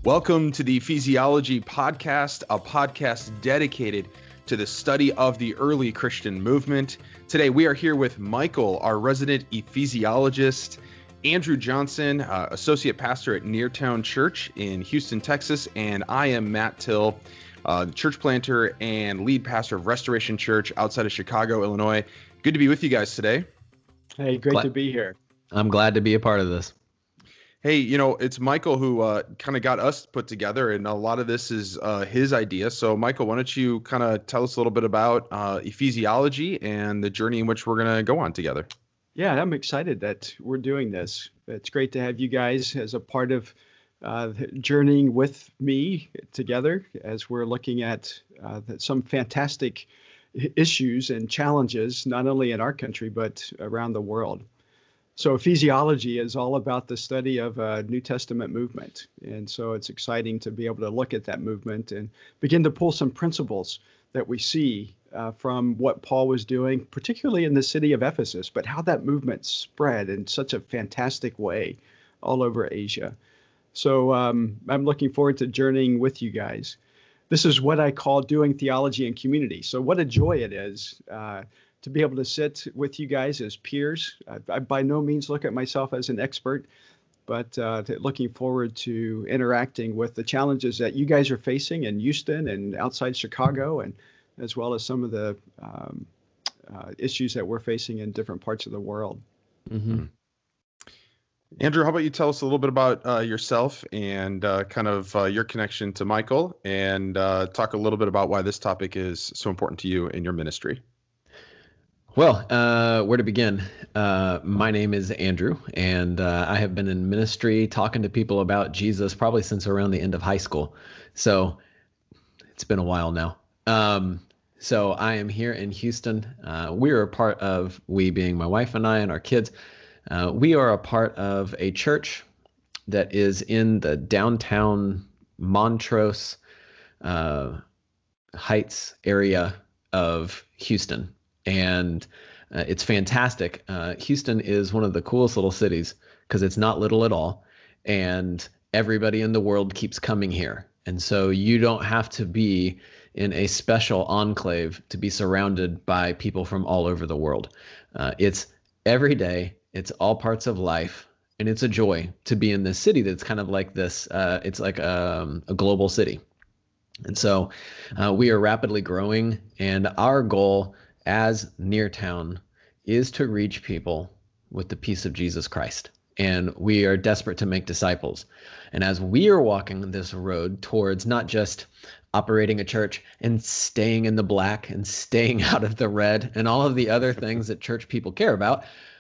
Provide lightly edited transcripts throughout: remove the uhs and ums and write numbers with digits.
Welcome to the Ecclesiology Podcast, a podcast dedicated to the study of the early Christian movement. Today we are here with Michael, our resident ecclesiologist, Andrew Johnson, associate pastor at Neartown Church in Houston, Texas, and I am Matt Till, church planter and lead pastor of Restoration Church outside of Chicago, Illinois. Good to be with you guys today. Hey, great to be here. I'm glad to be a part of this. Hey, it's Michael who kind of got us put together, and a lot of this is his idea. So, Michael, why don't you kind of tell us a little bit about ecclesiology and the journey in which we're going to go on together? Yeah, I'm excited that we're doing this. It's great to have you guys as a part of journeying with me together as we're looking at some fantastic issues and challenges, not only in our country, but around the world. So ecclesiology is all about the study of a New Testament movement. And so it's exciting to be able to look at that movement and begin to pull some principles that we see from what Paul was doing, particularly in the city of Ephesus, but how that movement spread in such a fantastic way all over Asia. So I'm looking forward to journeying with you guys. This is what I call doing theology in community. So what a joy it is to be able to sit with you guys as peers. I by no means look at myself as an expert, but looking forward to interacting with the challenges that you guys are facing in Houston and outside Chicago, and as well as some of the issues that we're facing in different parts of the world. Mm-hmm. Andrew, how about you tell us a little bit about yourself and kind of your connection to Michael, and talk a little bit about why this topic is so important to you in your ministry. Well, where to begin? My name is Andrew, and I have been in ministry talking to people about Jesus probably since around the end of high school. So it's been a while now. So I am here in Houston. We are a part of, we being my wife and I and our kids, we are a part of a church that is in the downtown Montrose Heights area of Houston. And it's fantastic. Houston is one of the coolest little cities because it's not little at all. And everybody in the world keeps coming here. And so you don't have to be in a special enclave to be surrounded by people from all over the world. It's every day. It's all parts of life. And it's a joy to be in this city that's kind of like this. It's like a global city. And so we are rapidly growing. And our goal as Neartown is to reach people with the peace of Jesus Christ. And we are desperate to make disciples. And as we are walking this road towards not just operating a church and staying in the black and staying out of the red and all of the other things that church people care about,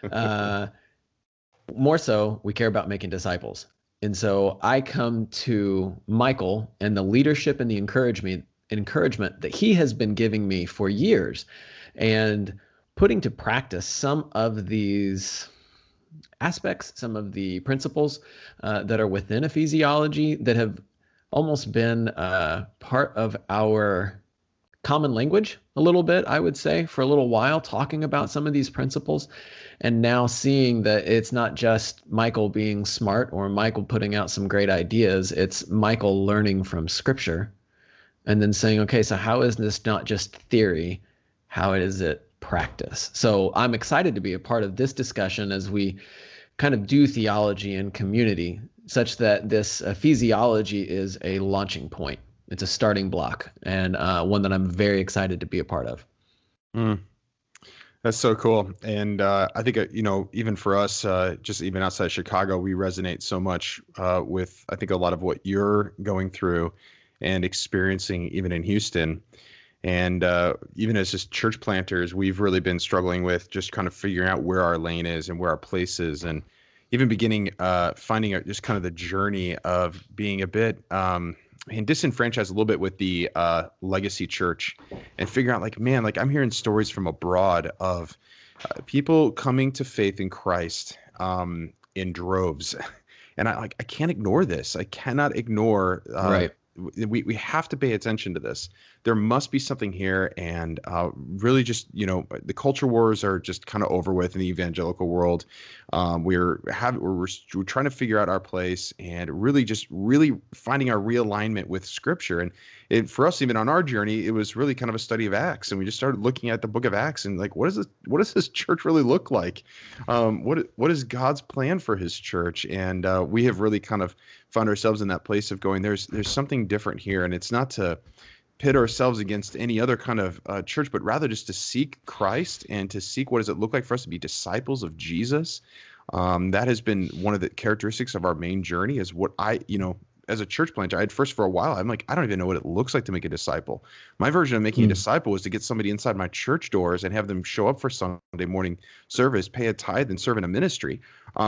more so, we care about making disciples. And so I come to Michael and the leadership and the encouragement that he has been giving me for years, and putting to practice some of these aspects, some of the principles that are within ecclesiology that have almost been part of our common language a little bit, I would say, for a little while, talking about some of these principles, and now seeing that it's not just Michael being smart or Michael putting out some great ideas, it's Michael learning from Scripture and then saying, okay, so how is this not just theory? How is it practice? So I'm excited to be a part of this discussion as we kind of do theology in community, such that this ecclesiology is a launching point. It's a starting block, and one that I'm very excited to be a part of. That's so cool. And I think, even for us, just even outside Chicago, we resonate so much with, I think, a lot of what you're going through and experiencing even in Houston. And even as just church planters, we've really been struggling with just kind of figuring out where our lane is and where our place is, and even beginning finding out just kind of the journey of being a bit and disenfranchised a little bit with the legacy church, and figuring out I'm hearing stories from abroad of people coming to faith in Christ in droves. And I can't ignore this. I cannot ignore right. We have to pay attention to this. there must be something here. And really just, the culture wars are just kind of over with in the evangelical world. We're trying to figure out our place and really finding our realignment with Scripture. And for us, even on our journey, it was really kind of a study of Acts, and we just started looking at the book of Acts and like, what does this church really look like? What is God's plan for His church? And we have really kind of found ourselves in that place of going, there's something different here, and it's not to pit ourselves against any other kind of church, but rather just to seek Christ and to seek what does it look like for us to be disciples of Jesus. That has been one of the characteristics of our main journey, is what as a church planter, I had first for a while, I'm like, I don't even know what it looks like to make a disciple. My version of making a disciple was to get somebody inside my church doors and have them show up for Sunday morning service, pay a tithe, and serve in a ministry.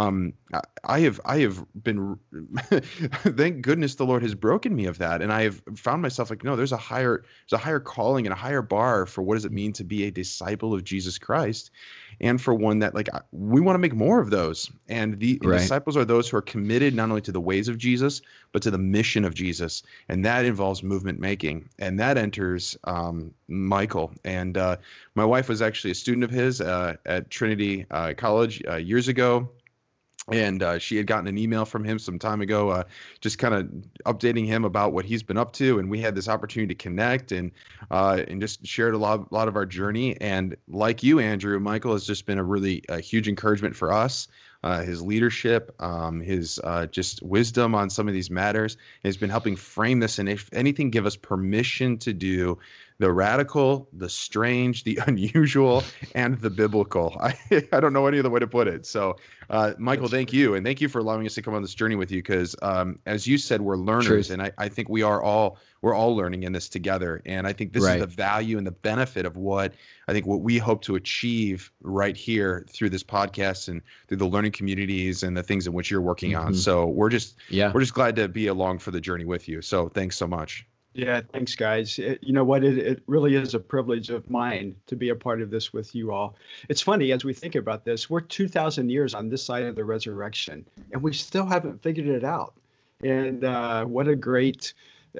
I have been, thank goodness the Lord has broken me of that. And I have found myself like, no, there's a higher calling and a higher bar for what does it mean to be a disciple of Jesus Christ. And for one that we want to make more of those. And the disciples are those who are committed not only to the ways of Jesus, but to the mission of Jesus. And that involves movement making. And that enters Michael. And my wife was actually a student of his at Trinity College years ago. And she had gotten an email from him some time ago, just kind of updating him about what he's been up to. And we had this opportunity to connect and just shared a lot of our journey. And like you, Andrew, Michael has just been a huge encouragement for us. His leadership, his just wisdom on some of these matters has been helping frame this. And if anything, give us permission to do the radical, the strange, the unusual, and the biblical. I don't know any other way to put it. So, Michael, thank you. And thank you for allowing us to come on this journey with you, because as you said, we're learners. And I think we're all learning in this together. And I think this is the value and the benefit of what we hope to achieve right here through this podcast and through the learning communities and the things in which you're working on. So we're just glad to be along for the journey with you. So thanks so much. Yeah, thanks, guys. You know what? It really is a privilege of mine to be a part of this with you all. It's funny, as we think about this, we're 2,000 years on this side of the resurrection, and we still haven't figured it out. And what a great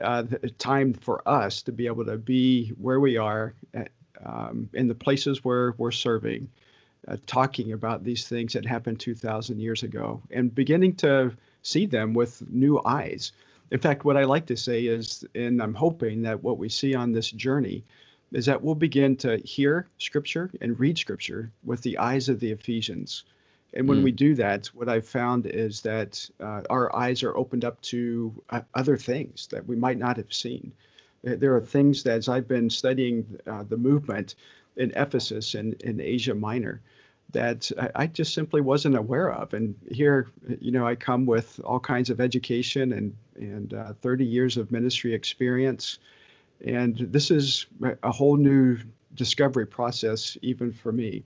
time for us to be able to be where we are in the places where we're serving, talking about these things that happened 2,000 years ago and beginning to see them with new eyes. In fact, what I like to say is, and I'm hoping that what we see on this journey is that we'll begin to hear Scripture and read Scripture with the eyes of the Ephesians. And when we do that, what I've found is that our eyes are opened up to other things that we might not have seen. There are things that, as I've been studying the movement in Ephesus and in Asia Minor, that I just simply wasn't aware of. And here, I come with all kinds of education and 30 years of ministry experience. And this is a whole new discovery process, even for me.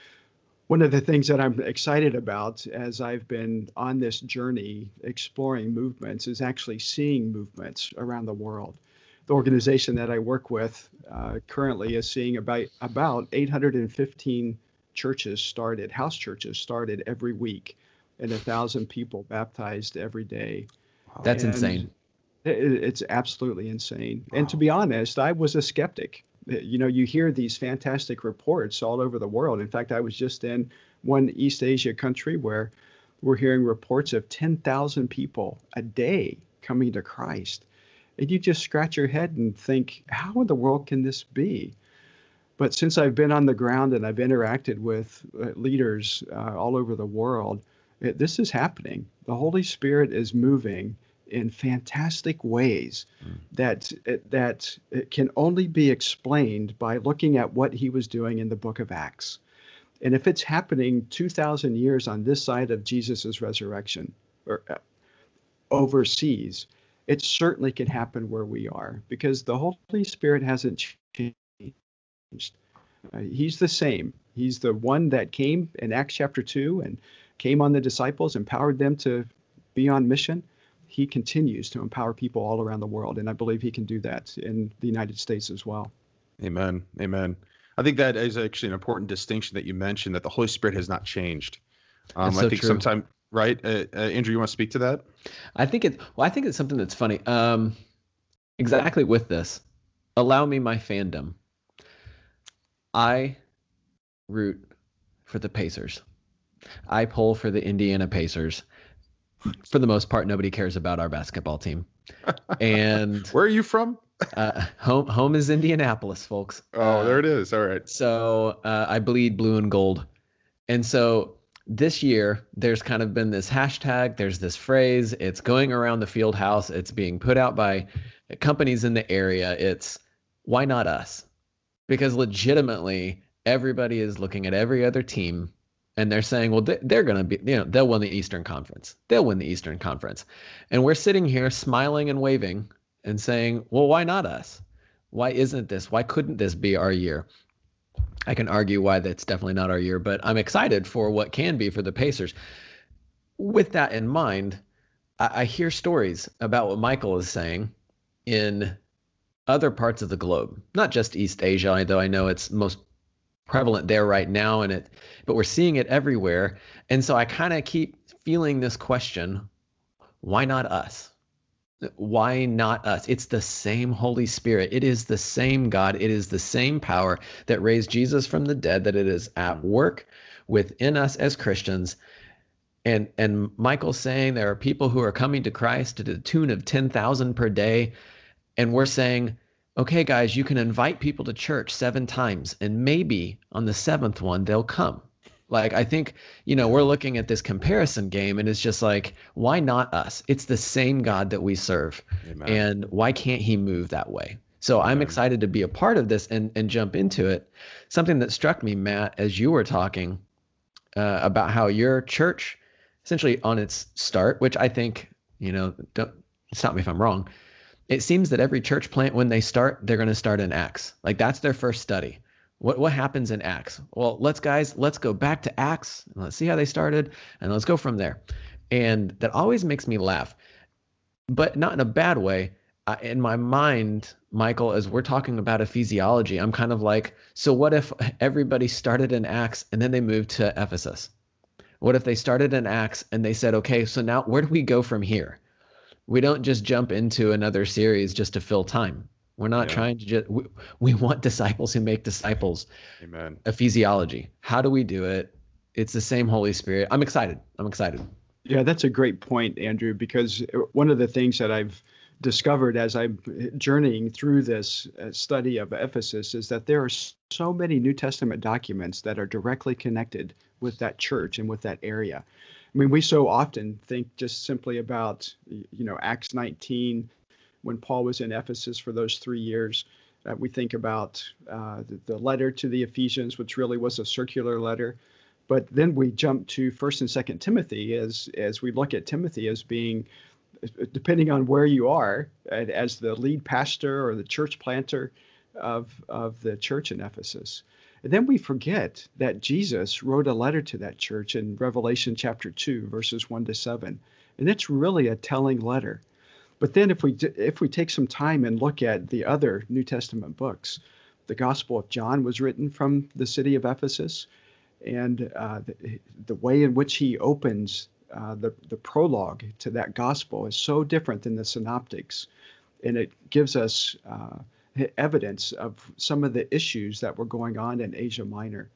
One of the things that I'm excited about as I've been on this journey exploring movements is actually seeing movements around the world. The organization that I work with currently is seeing about 815 house churches started every week, and 1,000 people baptized every day. That's insane. It's absolutely insane. Wow. And to be honest, I was a skeptic. You hear these fantastic reports all over the world. In fact, I was just in one East Asia country where we're hearing reports of 10,000 people a day coming to Christ. And you just scratch your head and think, how in the world can this be? But since I've been on the ground and I've interacted with leaders all over the world, this is happening. The Holy Spirit is moving in fantastic ways that it can only be explained by looking at what he was doing in the book of Acts. And if it's happening 2,000 years on this side of Jesus's resurrection or overseas, it certainly can happen where we are, because the Holy Spirit hasn't changed. He's the same. He's the one that came in Acts chapter 2 and came on the disciples, empowered them to be on mission. He continues to empower people all around the world, and I believe he can do that in the United States as well. Amen. Amen. I think that is actually an important distinction that you mentioned, that the Holy Spirit has not changed. I think sometimes, right? Andrew, you want to speak to that? I think it's something that's funny. Exactly with this. allow me my fandom. I root for the Pacers. I pull for the Indiana Pacers. For the most part, nobody cares about our basketball team. And where are you from? home is Indianapolis, folks. Oh, there it is. All right. So I bleed blue and gold. And so this year, there's kind of been this hashtag, there's this phrase, it's going around the field house, it's being put out by companies in the area. It's why not us? Because legitimately, everybody is looking at every other team and they're saying, well, they're going to be, they'll win the Eastern Conference. They'll win the Eastern Conference. And we're sitting here smiling and waving and saying, well, why not us? Why isn't this? Why couldn't this be our year? I can argue why that's definitely not our year, but I'm excited for what can be for the Pacers. With that in mind, I hear stories about what Michael is saying in other parts of the globe, not just East Asia, though I know it's most prevalent there right now, but we're seeing it everywhere. And so I kind of keep feeling this question, why not us? Why not us? It's the same Holy Spirit. It is the same God. It is the same power that raised Jesus from the dead, that it is at work within us as Christians. And Michael's saying there are people who are coming to Christ to the tune of 10,000 per day. And we're saying, okay, guys, you can invite people to church 7 times, and maybe on the 7th one, they'll come. Like, I think, we're looking at this comparison game, and it's just like, why not us? It's the same God that we serve. Amen. And why can't he move that way? So Amen. I'm excited to be a part of this and jump into it. Something that struck me, Matt, as you were talking about how your church, essentially on its start, which I think, don't stop me if I'm wrong, it seems that every church plant, when they start, they're going to start in Acts. Like, that's their first study. What happens in Acts? Well, let's go back to Acts and let's see how they started and let's go from there. And that always makes me laugh, but not in a bad way. In my mind, Michael, as we're talking about ecclesiology, I'm kind of like, so what if everybody started in Acts and then they moved to Ephesus? What if they started in Acts and they said, okay, so now where do we go from here? We don't just jump into another series just to fill time. We're not trying to just, we want disciples who make disciples. Amen. Ecclesiology. How do we do it? It's the same Holy Spirit. I'm excited. Yeah, that's a great point, Andrew, because one of the things that I've discovered as I'm journeying through this study of Ephesus is that there are so many New Testament documents that are directly connected with that church and with that area. I mean, we so often think just simply about, Acts 19, when Paul was in Ephesus for those 3 years. We think about the letter to the Ephesians, which really was a circular letter. But then we jump to 1st and 2nd Timothy as we look at Timothy as being, depending on where you are, as the lead pastor or the church planter of the church in Ephesus. And then we forget that Jesus wrote a letter to that church in Revelation chapter 2, verses 1-7. And it's really a telling letter. But then if we take some time and look at the other New Testament books, the Gospel of John was written from the city of Ephesus. And the way in which he opens the prologue to that gospel is so different than the synoptics. And it gives us evidence of some of the issues that were going on in Asia Minor.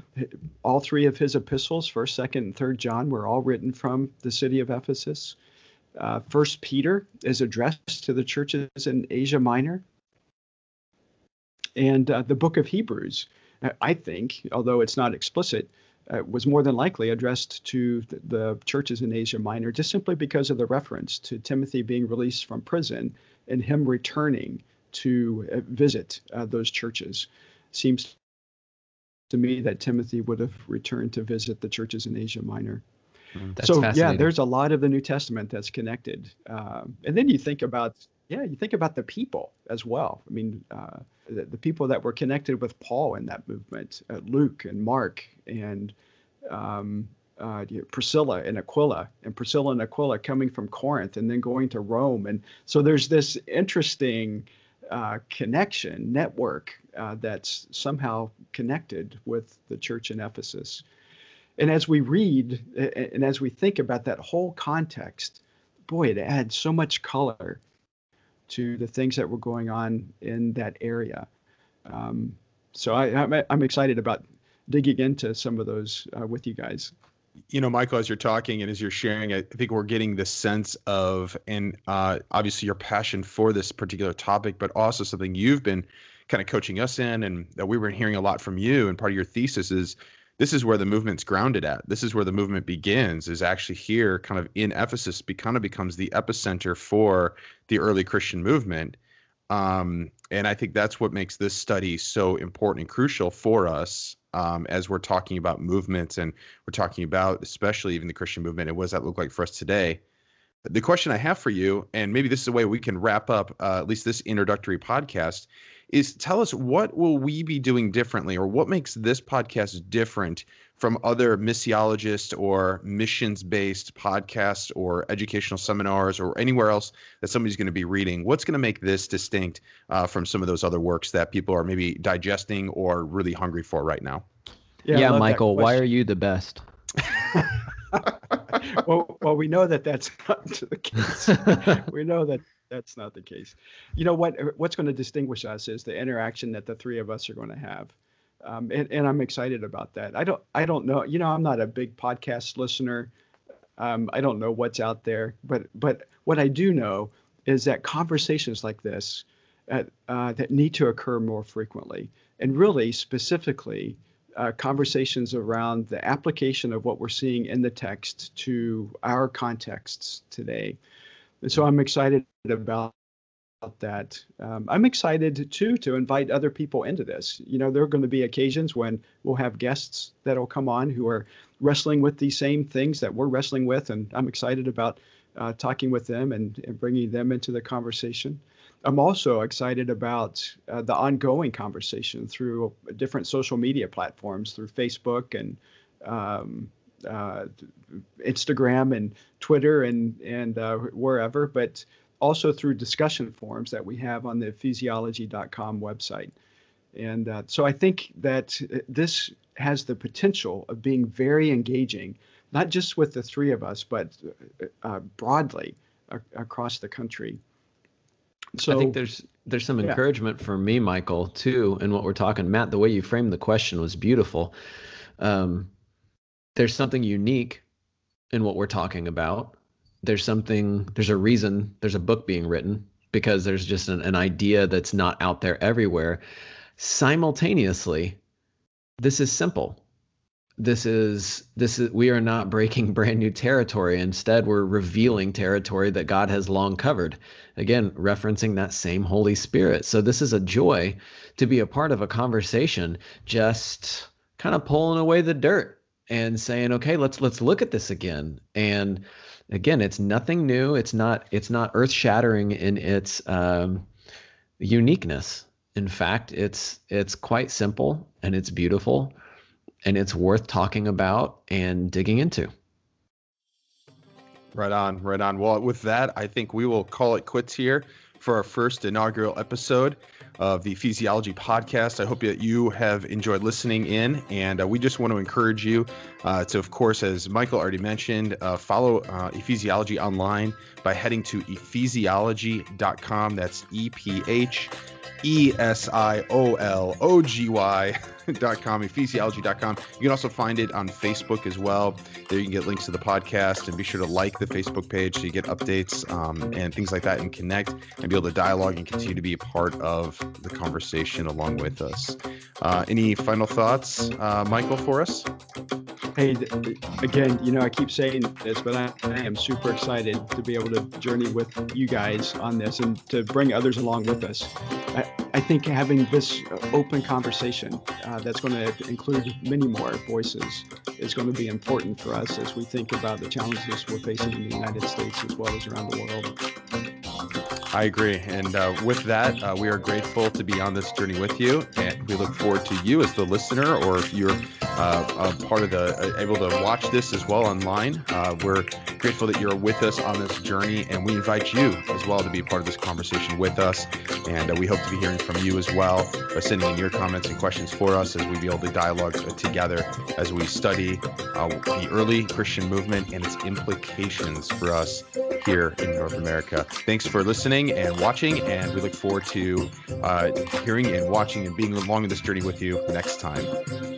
All 3 of his epistles, 1st, 2nd, and 3rd John, were all written from the city of Ephesus. 1 Peter is addressed to the churches in Asia Minor. And the book of Hebrews, I think, although it's not explicit, was more than likely addressed to the churches in Asia Minor, just simply because of the reference to Timothy being released from prison and him returning to visit those churches. Seems to me that Timothy would have returned to visit the churches in Asia Minor. That's fascinating. There's a lot of the New Testament that's connected. And then you think about the people as well. I mean, the people that were connected with Paul in that movement, Luke and Mark and Priscilla and Aquila coming from Corinth and then going to Rome. And so there's this interesting connection, network that's somehow connected with the church in Ephesus. And as we read and as we think about that whole context, boy, it adds so much color to the things that were going on in that area. So I'm excited about digging into some of those with you guys. Michael, as you're talking and as you're sharing, I think we're getting the sense of, and obviously your passion for this particular topic, but also something you've been kind of coaching us in, and that we were hearing a lot from you. And part of your thesis is this is where the movement's grounded at. This is where the movement begins, is actually here kind of in Ephesus, kind of becomes the epicenter for the early Christian movement. And I think that's what makes this study so important and crucial for us as we're talking about movements, and we're talking about especially even the Christian movement and what does that look like for us today. The question I have for you, and maybe this is a way we can wrap up at least this introductory podcast, is tell us, what will we be doing differently, or what makes this podcast different from other missiologist or missions-based podcasts or educational seminars or anywhere else that somebody's going to be reading? What's going to make this distinct from some of those other works that people are maybe digesting or really hungry for right now? Yeah, Michael, why are you the best? Well, we know that that's not the case. We know that that's not the case. You know what's going to distinguish us is the interaction that the three of us are going to have. And I'm excited about that. I don't know, I'm not a big podcast listener. I don't know what's out there, but what I do know is that conversations like this that need to occur more frequently, and really specifically conversations around the application of what we're seeing in the text to our contexts today. And so I'm excited about that. I'm excited too to invite other people into this. There are going to be occasions when we'll have guests that'll come on who are wrestling with these same things that we're wrestling with, and I'm excited about talking with them and bringing them into the conversation. I'm also excited about the ongoing conversation through different social media platforms, through Facebook and Instagram and Twitter and wherever, but also through discussion forums that we have on the ephesiology.com website. And so I think that this has the potential of being very engaging, not just with the three of us, but broadly across the country. So I think there's some encouragement for me, Michael, too, in what we're talking. Matt, the way you framed the question was beautiful. There's something unique in what we're talking about. There's a reason there's a book being written, because there's just an idea that's not out there everywhere. Simultaneously, this is simple. This is we are not breaking brand new territory. Instead, we're revealing territory that God has long covered. Again, referencing that same Holy Spirit. So this is a joy to be a part of a conversation, just kind of pulling away the dirt and saying, okay, let's look at this again. And again, it's nothing new. It's not earth-shattering in its uniqueness. In fact, it's quite simple, and it's beautiful, and it's worth talking about and digging into. Right on. Well, with that, I think we will call it quits here for our first inaugural episode of the Ephesiology podcast. I hope that you have enjoyed listening in, and we just want to encourage you to, of course, as Michael already mentioned, follow Ephesiology online by heading to ephesiology.com. That's EPHESIOLOGY.com, ephesiology.com. You can also find it on Facebook as well. There you can get links to the podcast, and be sure to like the Facebook page so you get updates and things like that, and connect and be able to dialogue and continue to be a part of the conversation along with us. Any final thoughts, Michael, for us? Hey, again, I keep saying this, but I am super excited to be able to journey with you guys on this and to bring others along with us. I think having this open conversation that's going to include many more voices is going to be important for us as we think about the challenges we're facing in the United States as well as around the world. I agree. And with that, we are grateful to be on this journey with you. And we look forward to you as the listener, or if you're a part of able to watch this as well online. We're grateful that you're with us on this journey, and we invite you as well to be a part of this conversation with us. And we hope to be hearing from you as well by sending in your comments and questions for us as we be able to dialogue together as we study the early Christian movement and its implications for us here in North America. Thanks for listening and watching, and we look forward to hearing and watching and being along in this journey with you next time.